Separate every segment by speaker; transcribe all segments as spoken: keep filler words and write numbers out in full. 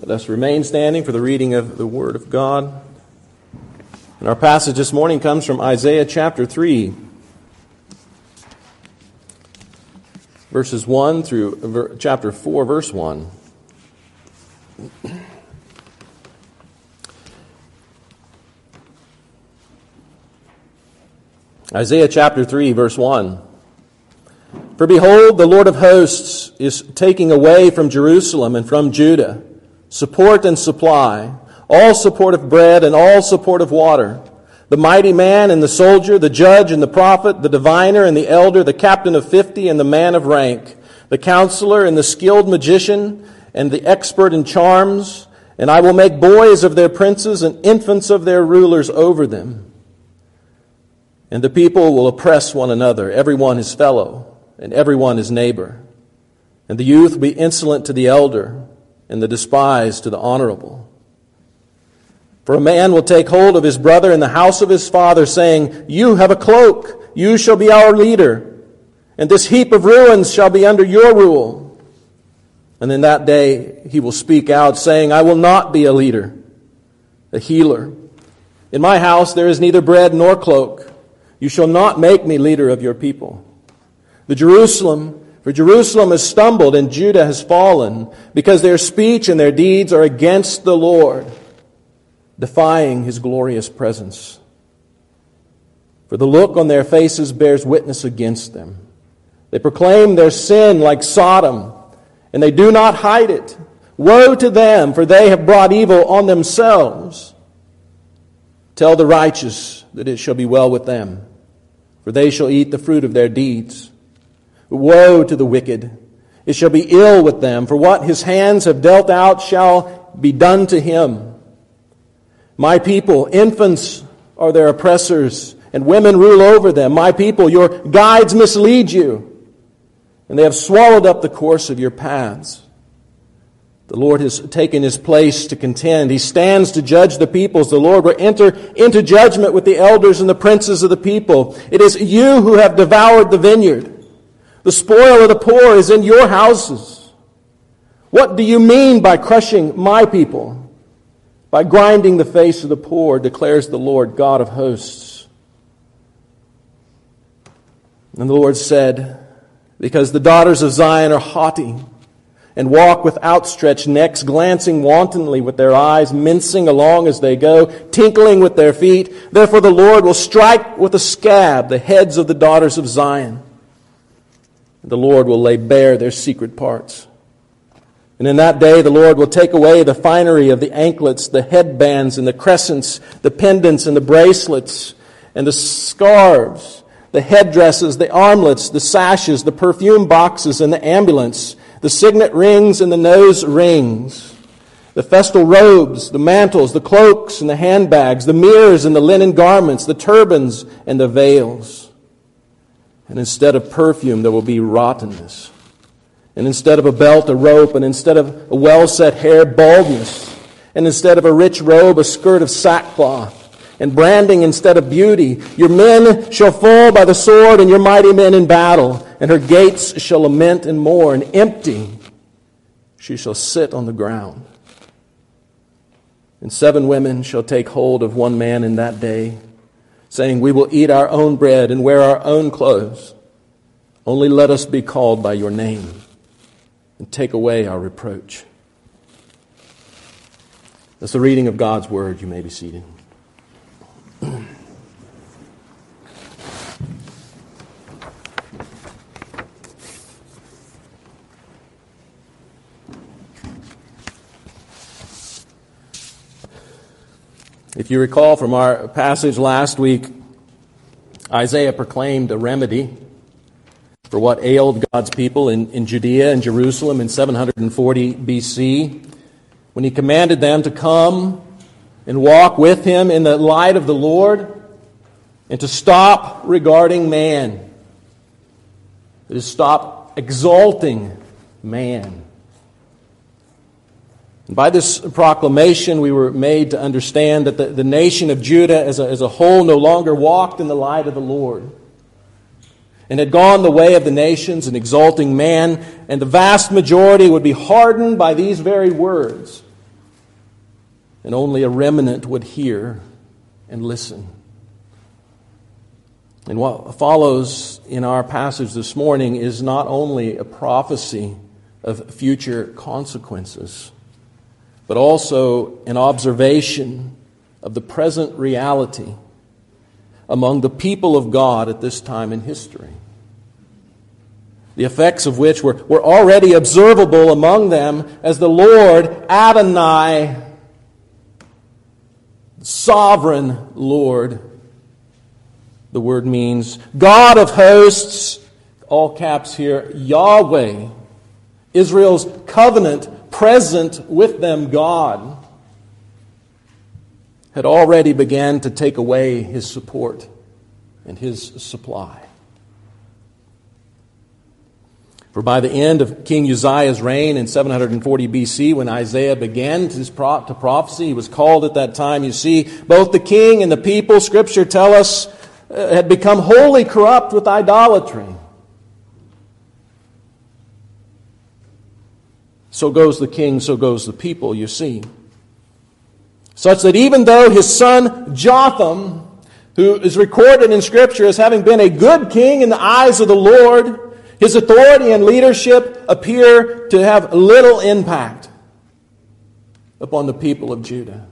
Speaker 1: Let us remain standing for the reading of the Word of God. And our passage this morning comes from Isaiah chapter three, verses one through chapter four, verse one. Isaiah chapter three, verse one. For behold, the Lord of hosts is taking away from Jerusalem and from Judah support and supply, all support of bread and all support of water, the mighty man and the soldier, the judge and the prophet, the diviner and the elder, the captain of fifty and the man of rank, the counselor and the skilled magician and the expert in charms, and I will make boys of their princes and infants of their rulers over them. And the people will oppress one another, everyone his fellow, and everyone his neighbor. And the youth will be insolent to the elder, and the despised to the honorable. For a man will take hold of his brother in the house of his father, saying, You have a cloak, you shall be our leader, and this heap of ruins shall be under your rule. And in that day he will speak out, saying, I will not be a leader, a healer. In my house there is neither bread nor cloak. You shall not make me leader of your people. The Jerusalem, for Jerusalem has stumbled and Judah has fallen, because their speech and their deeds are against the Lord, defying his glorious presence. For the look on their faces bears witness against them. They proclaim their sin like Sodom, and they do not hide it. Woe to them, for they have brought evil on themselves. Tell the righteous that it shall be well with them, for they shall eat the fruit of their deeds. Woe to the wicked! It shall be ill with them, for what his hands have dealt out shall be done to him. My people, infants are their oppressors, and women rule over them. My people, your guides mislead you, and they have swallowed up the course of your paths. The Lord has taken his place to contend. He stands to judge the peoples. The Lord will enter into judgment with the elders and the princes of the people. It is you who have devoured the vineyard. The spoil of the poor is in your houses. What do you mean by crushing my people? By grinding the face of the poor, declares the Lord God of hosts. And the Lord said, because the daughters of Zion are haughty, and walk with outstretched necks, glancing wantonly with their eyes, mincing along as they go, tinkling with their feet. Therefore the Lord will strike with a scab the heads of the daughters of Zion. The Lord will lay bare their secret parts. And in that day the Lord will take away the finery of the anklets, the headbands and the crescents, the pendants and the bracelets, and the scarves, the headdresses, the armlets, the sashes, the perfume boxes and the ambulance, the signet rings and the nose rings, the festal robes, the mantles, the cloaks and the handbags, the mirrors and the linen garments, the turbans and the veils. And instead of perfume, there will be rottenness. And instead of a belt, a rope. And instead of a well-set hair, baldness. And instead of a rich robe, a skirt of sackcloth. And branding instead of beauty. Your men shall fall by the sword, and your mighty men in battle. And her gates shall lament and mourn. Empty, she shall sit on the ground. And seven women shall take hold of one man in that day, saying, we will eat our own bread and wear our own clothes. Only let us be called by your name and take away our reproach. That's the reading of God's word. You may be seated. If you recall from our passage last week, Isaiah proclaimed a remedy for what ailed God's people in, in Judea and Jerusalem in seven forty B C, when he commanded them to come and walk with him in the light of the Lord and to stop regarding man, to stop exalting man. And by this proclamation, we were made to understand that the, the nation of Judah as a, as a whole no longer walked in the light of the Lord and had gone the way of the nations in exalting man, and the vast majority would be hardened by these very words and only a remnant would hear and listen. And what follows in our passage this morning is not only a prophecy of future consequences, but also an observation of the present reality among the people of God at this time in history, the effects of which were, were already observable among them as the Lord Adonai, sovereign Lord. The word means God of hosts, all caps here, Yahweh, Israel's covenant, present with them God, had already began to take away his support and his supply. For by the end of King Uzziah's reign in seven forty B C, when Isaiah began his pro- to prophecy, he was called at that time, you see, both the king and the people, Scripture tell us, uh, had become wholly corrupt with idolatry. So goes the king, so goes the people, you see. Such that even though his son Jotham, who is recorded in Scripture as having been a good king in the eyes of the Lord, his authority and leadership appear to have little impact upon the people of Judah.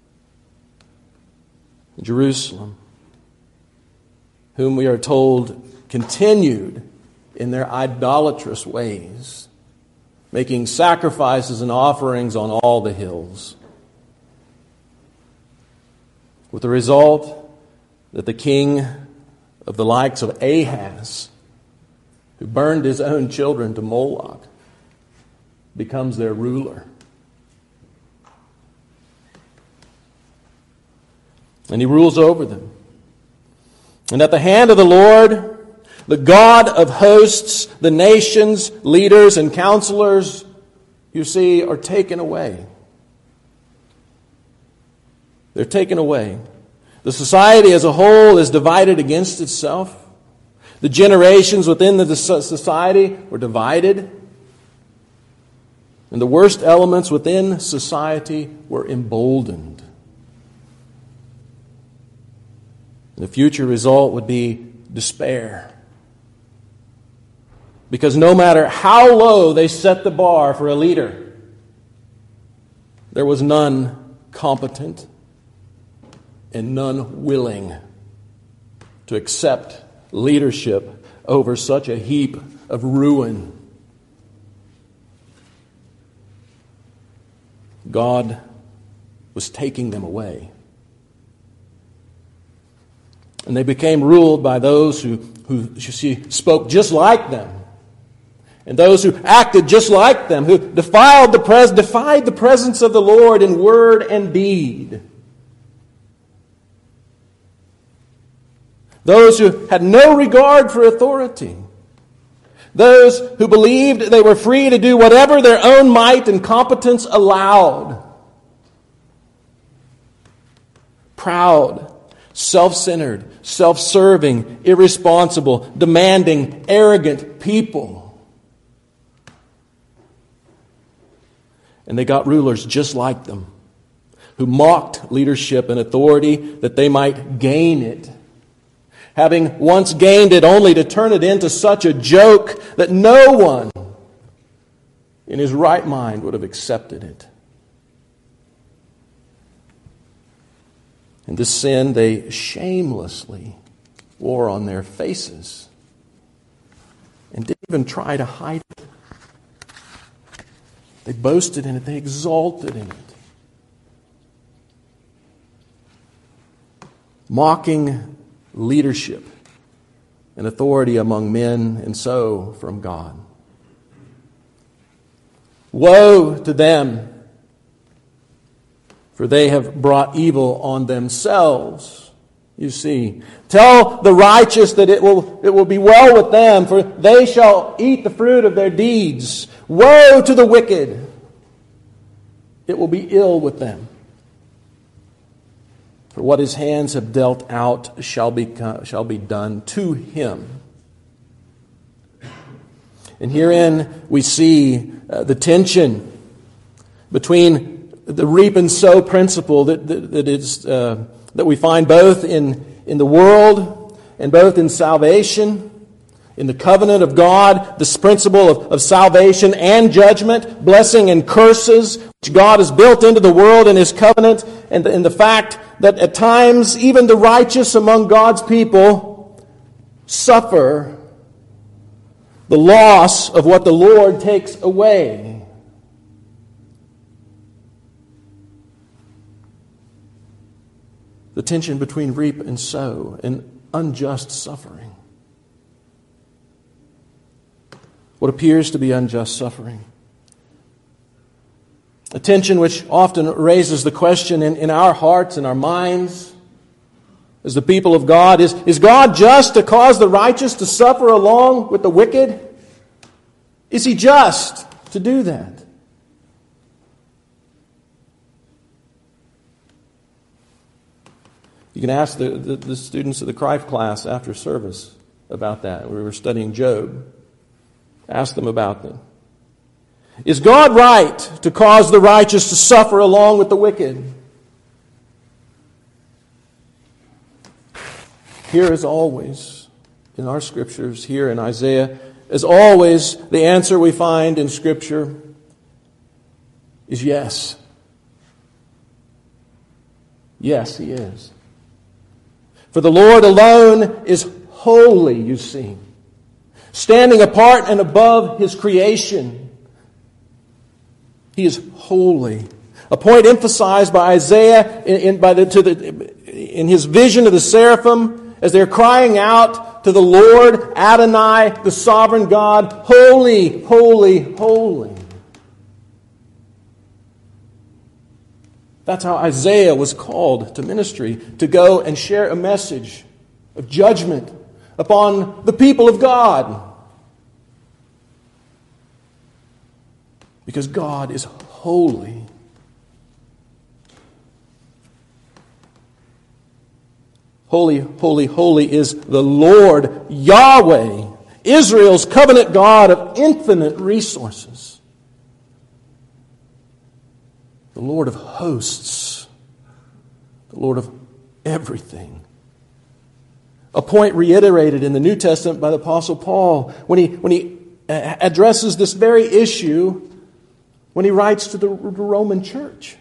Speaker 1: Jerusalem, whom we are told continued in their idolatrous ways, making sacrifices and offerings on all the hills. With the result that the king of the likes of Ahaz, who burned his own children to Moloch, becomes their ruler. And he rules over them. And at the hand of the Lord, the God of hosts, the nations, leaders, and counselors, you see, are taken away. They're taken away. The society as a whole is divided against itself. The generations within the society were divided. And the worst elements within society were emboldened. The future result would be despair. Because no matter how low they set the bar for a leader, there was none competent and none willing to accept leadership over such a heap of ruin. God was taking them away. And they became ruled by those who, who you see, spoke just like them. And those who acted just like them, who defiled the pres- defied the presence of the Lord in word and deed. Those who had no regard for authority. Those who believed they were free to do whatever their own might and competence allowed. Proud, self-centered, self-serving, irresponsible, demanding, arrogant people. And they got rulers just like them, who mocked leadership and authority that they might gain it. Having once gained it, only to turn it into such a joke that no one in his right mind would have accepted it. And this sin they shamelessly wore on their faces and didn't even try to hide it. They boasted in it. They exalted in it. Mocking leadership and authority among men, and so from God. Woe to them, for they have brought evil on themselves. You see, tell the righteous that it will, it will be well with them, for they shall eat the fruit of their deeds. Woe to the wicked, it will be ill with them. For what his hands have dealt out shall be, shall be done to him. And herein we see uh, the tension between the reap and sow principle that, that, that, is, uh, that we find both in, in the world and both in salvation. In the covenant of God, this principle of, of salvation and judgment, blessing and curses, which God has built into the world in His covenant, and the, and the fact that at times even the righteous among God's people suffer the loss of what the Lord takes away. The tension between reap and sow and unjust suffering. What appears to be unjust suffering. A tension which often raises the question in, in our hearts and our minds as the people of God, is, is God just to cause the righteous to suffer along with the wicked? Is He just to do that? You can ask the, the, the students of the Crife class after service about that. We were studying Job. Ask them about them. Is God right to cause the righteous to suffer along with the wicked? Here, as always, in our scriptures, here in Isaiah, as always, the answer we find in Scripture is yes. Yes, He is. For the Lord alone is holy, you see, standing apart and above His creation. He is holy. A point emphasized by Isaiah in, in, by the, to the, in his vision of the seraphim as they're crying out to the Lord, Adonai, the sovereign God, holy, holy, holy. That's how Isaiah was called to ministry, to go and share a message of judgment upon the people of God. Because God is holy. Holy, holy, holy is the Lord Yahweh, Israel's covenant God of infinite resources. The Lord of hosts, the Lord of everything. A point reiterated in the New Testament by the Apostle Paul when he, when he addresses this very issue when he writes to the Roman church.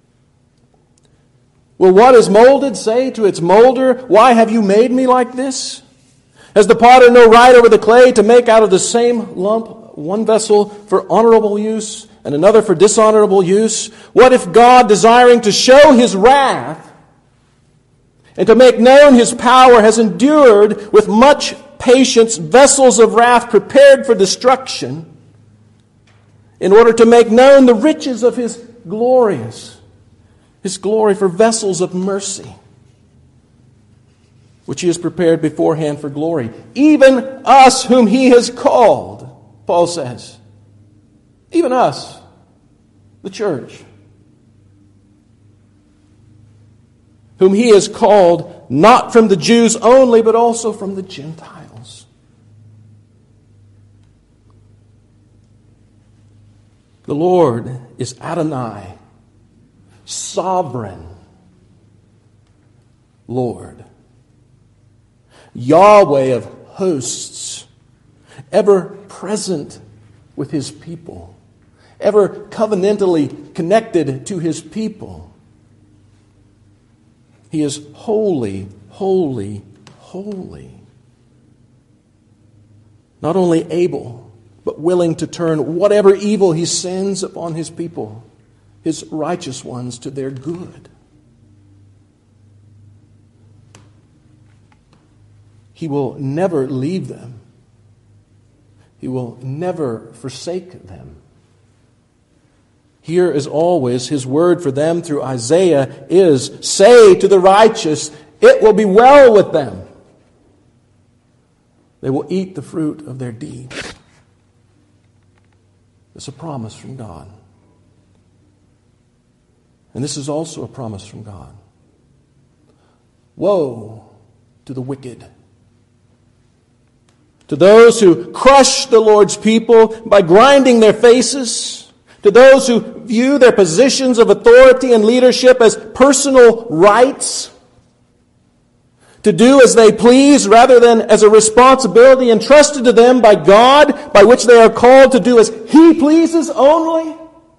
Speaker 1: Will what is molded say to its molder, why have you made me like this? Has the potter no right over the clay to make out of the same lump one vessel for honorable use and another for dishonorable use? What if God, desiring to show His wrath and to make known His power, has endured with much patience vessels of wrath prepared for destruction, in order to make known the riches of His glorious, His glory for vessels of mercy, which He has prepared beforehand for glory. Even us whom He has called, Paul says. Even us, the church. Whom He has called not from the Jews only, but also from the Gentiles. The Lord is Adonai, sovereign Lord. Yahweh of hosts, ever present with His people, ever covenantally connected to His people. He is holy, holy, holy. Not only able, but willing to turn whatever evil He sends upon His people, His righteous ones, to their good. He will never leave them. He will never forsake them. Here, as always, His word for them through Isaiah is, say to the righteous, it will be well with them. They will eat the fruit of their deeds. It's a promise from God. And this is also a promise from God. Woe to the wicked, to those who crush the Lord's people by grinding their faces, to those who view their positions of authority and leadership as personal rights to do as they please rather than as a responsibility entrusted to them by God, by which they are called to do as He pleases only.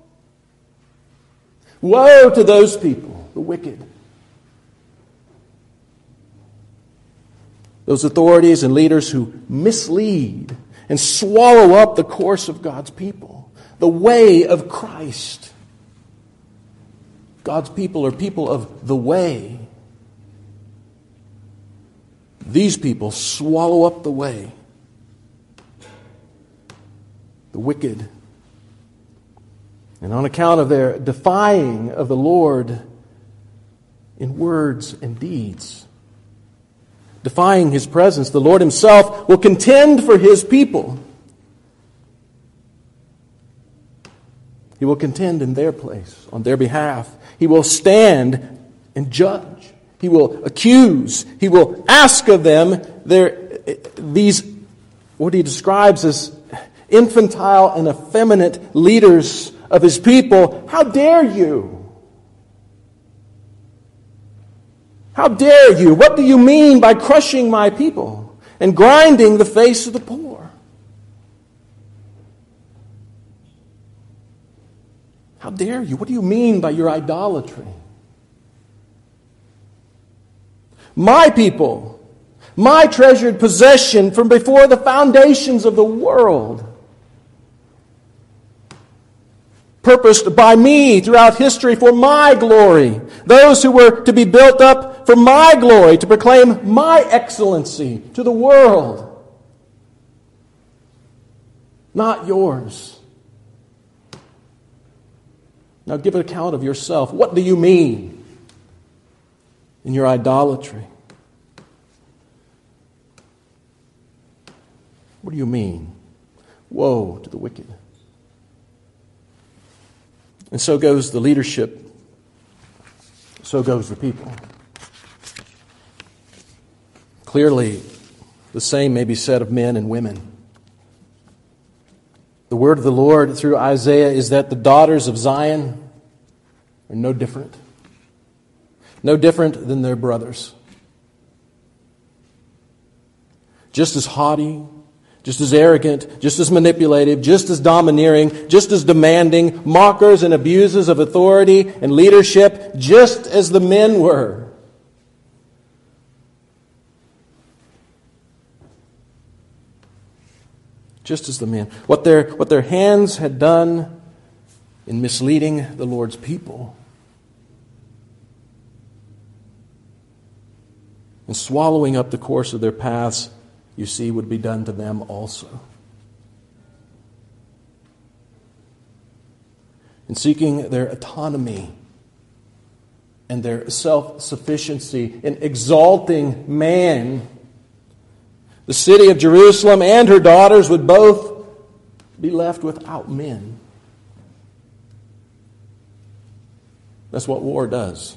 Speaker 1: Woe to those people, the wicked. Those authorities and leaders who mislead and swallow up the course of God's people, the way of Christ. God's people are people of the way. These people swallow up the way. The wicked. And on account of their defying of the Lord in words and deeds, defying His presence, the Lord Himself will contend for His people. He will contend in their place, on their behalf. He will stand and judge. He will accuse. He will ask of them their, these, what He describes as infantile and effeminate leaders of His people. How dare you? How dare you? What do you mean by crushing my people and grinding the face of the poor? How dare you? What do you mean by your idolatry? My people, my treasured possession from before the foundations of the world, purposed by me throughout history for my glory, those who were to be built up for my glory, to proclaim my excellency to the world, not yours. Now give an account of yourself. What do you mean in your idolatry? What do you mean? Woe to the wicked. And so goes the leadership. So goes the people. Clearly, the same may be said of men and women. The word of the Lord through Isaiah is that the daughters of Zion are no different. No different than their brothers. Just as haughty, just as arrogant, just as manipulative, just as domineering, just as demanding, mockers and abusers of authority and leadership, just as the men were. Just as the men. What their, what their hands had done in misleading the Lord's people and swallowing up the course of their paths, you see, would be done to them also. In seeking their autonomy and their self-sufficiency, in exalting man, the city of Jerusalem and her daughters would both be left without men. That's what war does.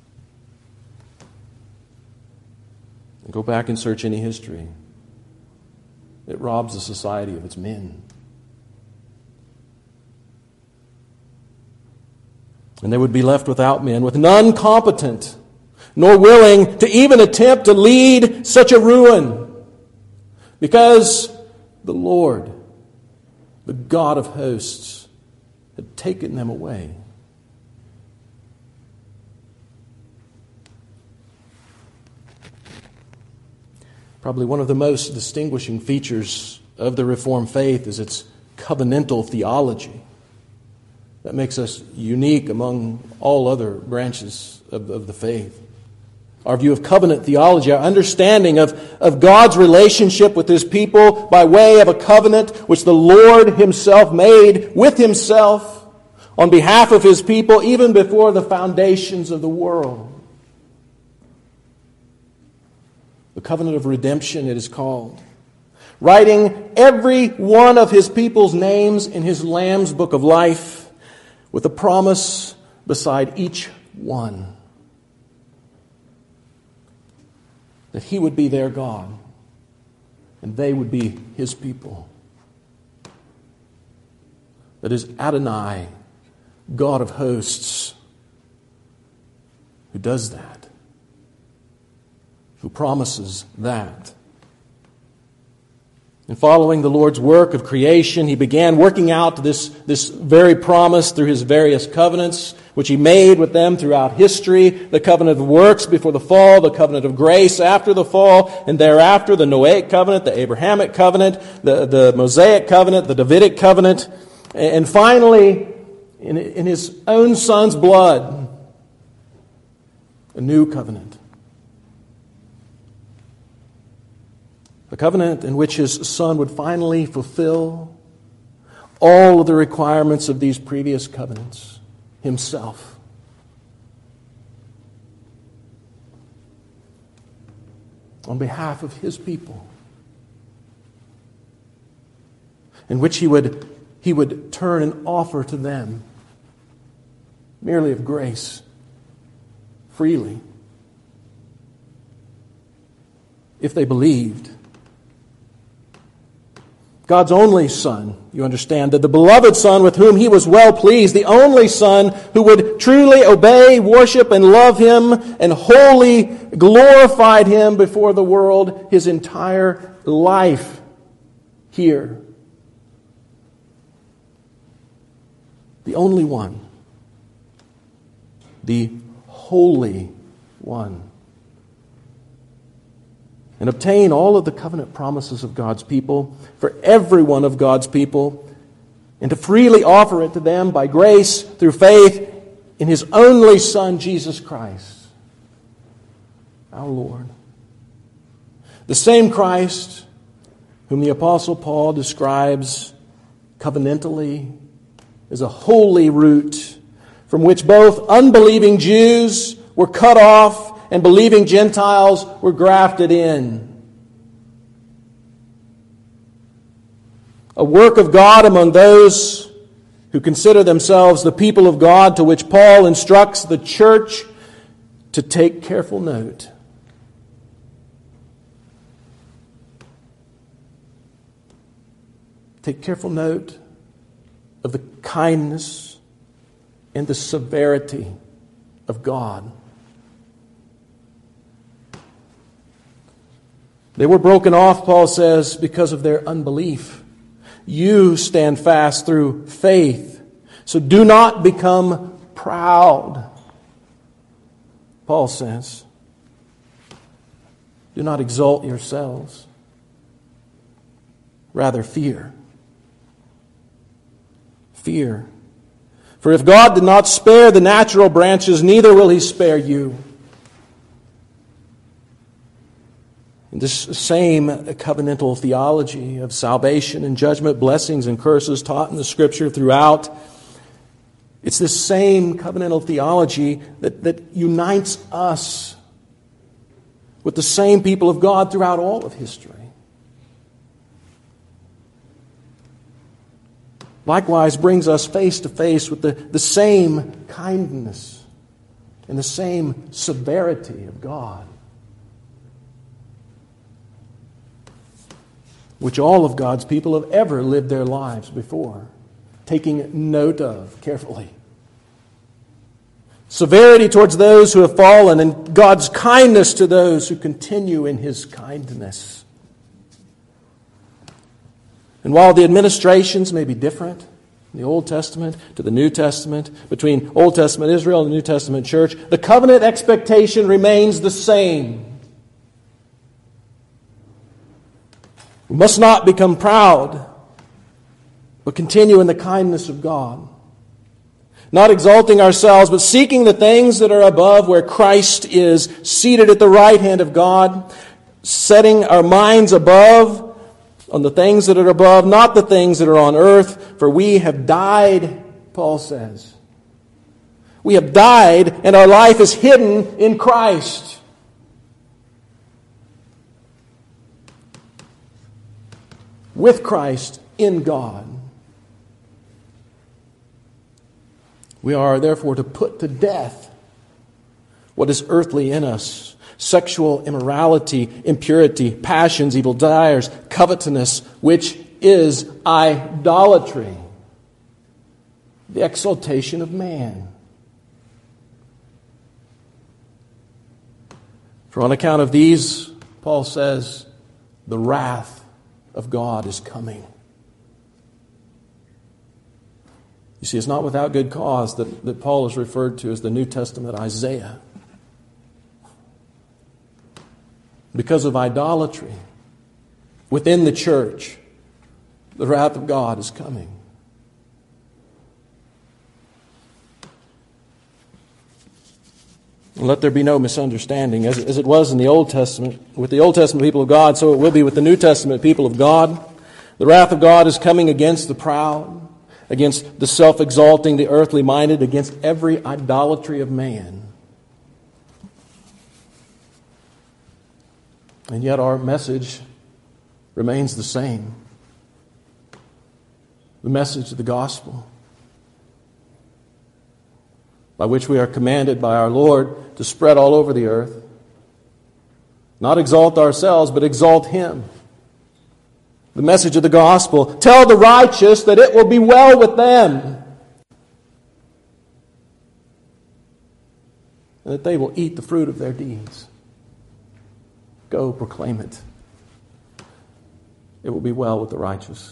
Speaker 1: And go back and search any history. It robs a society of its men. And they would be left without men, with none competent, nor willing to even attempt to lead such a ruin. Because the Lord, the God of hosts, had taken them away. Probably one of the most distinguishing features of the Reformed faith is its covenantal theology. That makes us unique among all other branches of, of the faith. Our view of covenant theology, our understanding of, of God's relationship with His people by way of a covenant which the Lord Himself made with Himself on behalf of His people even before the foundations of the world. The covenant of redemption, it is called. Writing every one of His people's names in His Lamb's book of life with a promise beside each one. That He would be their God and they would be His people. That is Adonai God of hosts who does that, who promises that. In following the Lord's work of creation, He began working out this, this very promise through His various covenants, which He made with them throughout history. The covenant of works before the fall, the covenant of grace after the fall, and thereafter the Noahic covenant, the Abrahamic covenant, the, the Mosaic covenant, the Davidic covenant, and finally, in, in His own Son's blood, a new covenant. A covenant in which His Son would finally fulfill all of the requirements of these previous covenants Himself. On behalf of His people. In which He would, he would turn and offer to them merely of grace, freely, if they believed. God's only Son, you understand, that the beloved Son with whom He was well pleased, the only Son who would truly obey, worship, and love Him, and wholly glorified Him before the world His entire life here. The only one. The Holy One. And obtain all of the covenant promises of God's people for every one of God's people, and to freely offer it to them by grace through faith in His only Son, Jesus Christ, our Lord. The same Christ whom the Apostle Paul describes covenantally as a holy root from which both unbelieving Jews were cut off and believing Gentiles were grafted in. A work of God among those who consider themselves the people of God, to which Paul instructs the church to take careful note. Take careful note of the kindness and the severity of God. They were broken off, Paul says, because of their unbelief. You stand fast through faith. So do not become proud, Paul says. Do not exalt yourselves. Rather, fear. Fear. For if God did not spare the natural branches, neither will He spare you. This same covenantal theology of salvation and judgment, blessings and curses taught in the Scripture throughout, it's this same covenantal theology that, that unites us with the same people of God throughout all of history. Likewise brings us face to face with the, the same kindness and the same severity of God, which all of God's people have ever lived their lives before, taking note of carefully. Severity towards those who have fallen, and God's kindness to those who continue in His kindness. And while the administrations may be different in the Old Testament to the New Testament, between Old Testament Israel and the New Testament church, the covenant expectation remains the same. We must not become proud, but continue in the kindness of God. Not exalting ourselves, but seeking the things that are above, where Christ is seated at the right hand of God, setting our minds above on the things that are above, not the things that are on earth, for we have died, Paul says. We have died, and our life is hidden in Christ. With Christ in God. We are therefore to put to death what is earthly in us: sexual immorality, impurity, passions, evil desires, covetousness, which is idolatry. the exaltation of man. For on account of these, Paul says, the wrath of God is coming. You see, it's not without good cause that, that Paul is referred to as the New Testament Isaiah. Because of idolatry within the church, the wrath of God is coming. And let there be no misunderstanding. As, as it was in the Old Testament, with the Old Testament people of God, so it will be with the New Testament people of God. The wrath of God is coming against the proud, against the self-exalting, the earthly minded, against every idolatry of man. And yet our message remains the same. The message of the gospel, by which we are commanded by our Lord to spread all over the earth. Not exalt ourselves, but exalt Him. The message of the gospel. Tell the righteous that it will be well with them, and that they will eat the fruit of their deeds. Go proclaim it. It will be well with the righteous,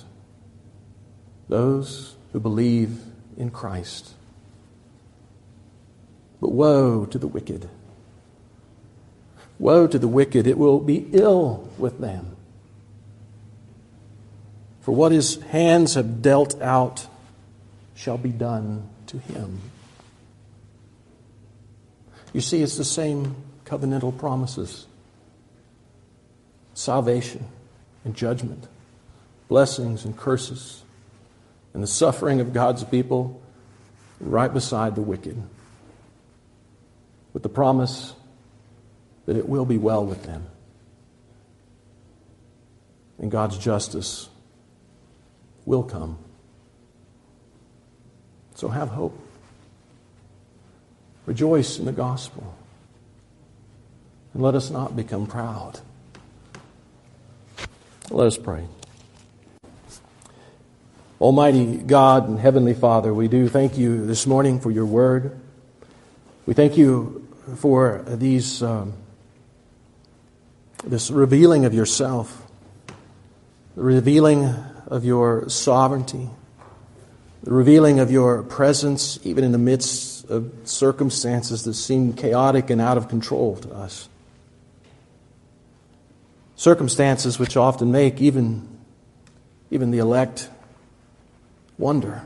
Speaker 1: those who believe in Christ. But woe to the wicked. Woe to the wicked. It will be ill with them. For what his hands have dealt out shall be done to him. You see, it's the same covenantal promises. Salvation and judgment, blessings and curses, and the suffering of God's people right beside the wicked, with the promise that it will be well with them. And God's justice will come. So have hope. Rejoice in the gospel. And let us not become proud. Let us pray. Almighty God and Heavenly Father, we do thank you this morning for your word. We thank you for these um, this revealing of yourself, the revealing of your sovereignty, the revealing of your presence even in the midst of circumstances that seem chaotic and out of control to us. Circumstances which often make even, even the elect wonder,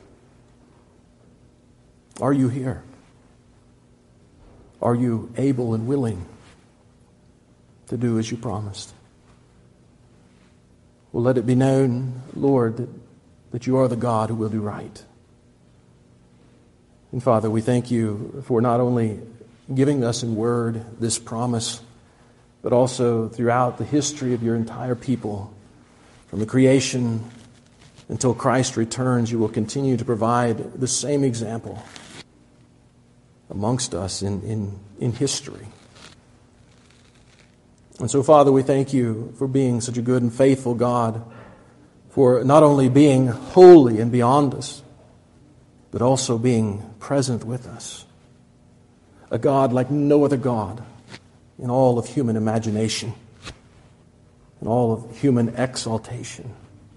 Speaker 1: are you here? Are you able and willing to do as you promised? Well, let it be known, Lord, that, that you are the God who will do right. And Father, we thank you for not only giving us in word this promise, but also throughout the history of your entire people, from the creation until Christ returns, you will continue to provide the same example amongst us in, in, in history. And so, Father, we thank you for being such a good and faithful God, for not only being holy and beyond us, but also being present with us. A God like no other God in all of human imagination, in all of human exaltation.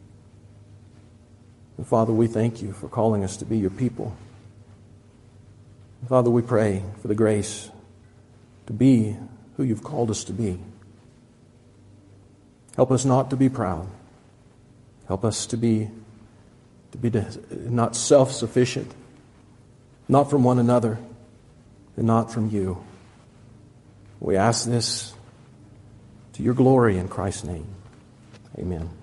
Speaker 1: And Father, we thank you for calling us to be your people. And Father, we pray for the grace to be who you've called us to be. Help us not to be proud. Help us to be to be not self-sufficient, not from one another, and not from you. We ask this to your glory in Christ's name. Amen.